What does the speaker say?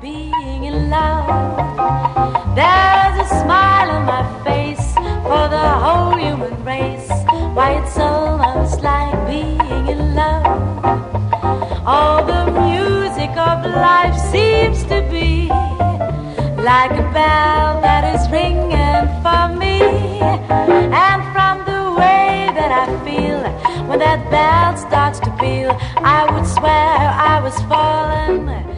being in love. There's a smile on my face for the whole human race. Why, it's almost like being in love. All the music of life seems to be like a bell that is ringing for me. And from the way that I feel when that bell starts to peal, I would swear I was falling